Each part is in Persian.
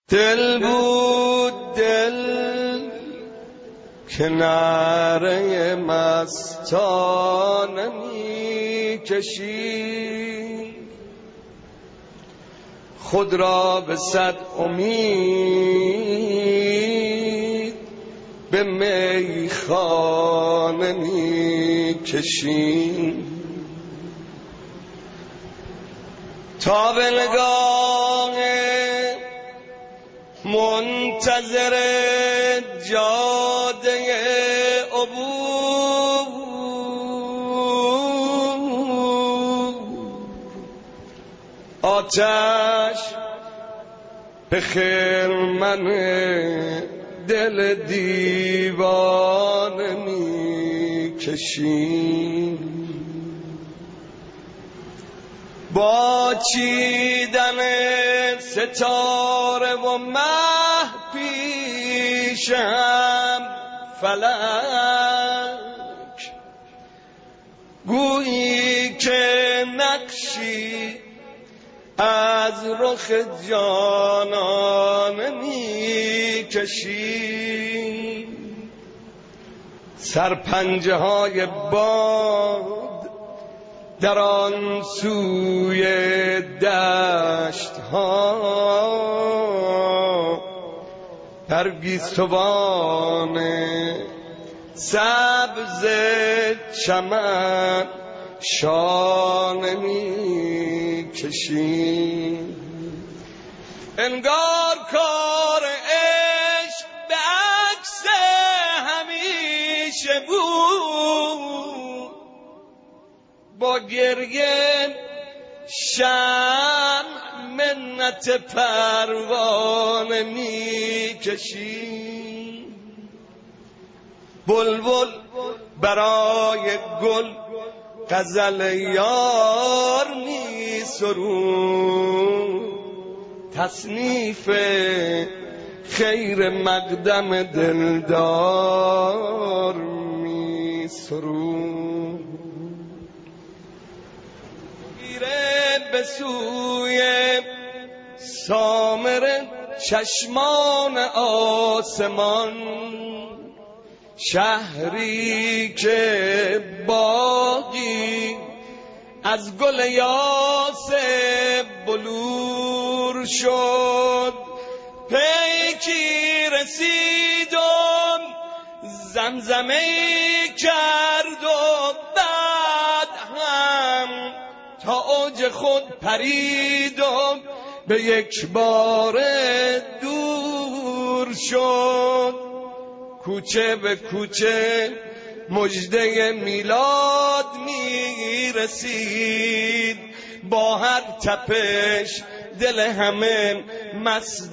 دل بود دل که نعره مستانه می کشید، خود را به صد امید به میخانه می کشید، تا به نگاه منتظر جاده عبور آتش به خرمن دل دیوانه می کشید، با چیدن ستاره و مه پیشم فلک گویی که نقشی از رخ جانانه می کشید، سرپنجه های باد در آن سوی دشت ها در گیسوان سبز چمن شانه می کشید، انگار کار عشق به عکس همیشه بود، با گریه شمع منت پروانه می کشید، بلبل برای گل غزل یار می سرود، تصنیف خیر مقدم دلدار می سرود، به سوی سامر چشمان آسمان، شهری که باغی از گل یاس بلور شد، پیکی رسیدم زمزمه کرد و بعد هم تا اوج خود پریدم به یک بار دور شد، کوچه به کوچه مژده میلاد می رسید، با هر تپش دل همه مست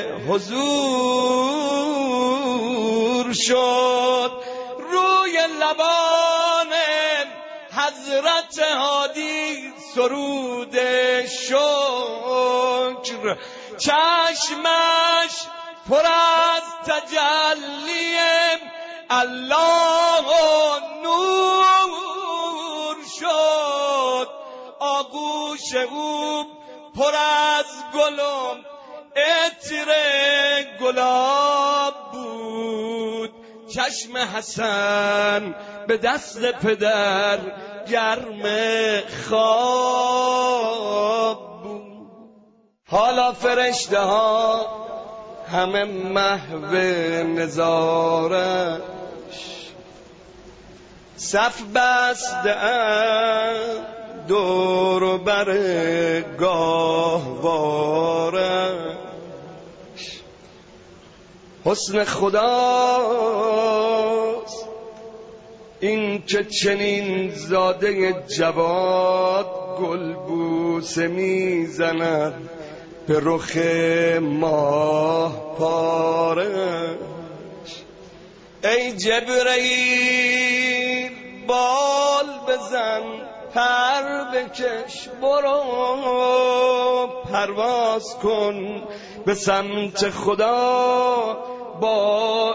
حضور شد، روی لبان حضرت هادی سرود شکر، چشمش پر از تجلی الله و نور شد، آغوش او پر از گل و عطر گلاب بود، چشم حسن به دست پدر گرم خواب بود، حالا فرشته ها همه محو نظارش صف بسته اند دور و بر گاهوارش، حسن خداست این که چنین زاده جواد گلبوسه میزند به رخ ماه پارش، ای جبرئیل بال بزن پر بکش برو پرواز کن به سمت خدا با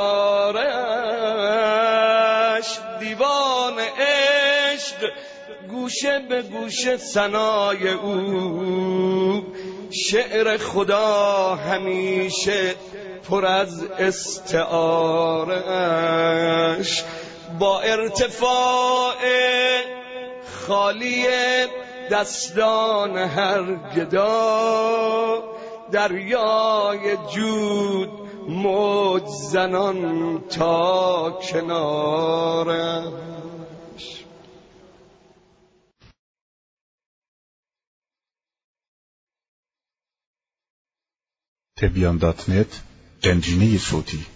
اشاره‌اش، دیوان عشق گوشه به گوشه ثنای او شعر خدا همیشه پر از استعاره‌اش، با ارتفاع خالی دستان هر گدا، دریای جود موج زنان تا کنارش. تبیان.net گنجینه صوتی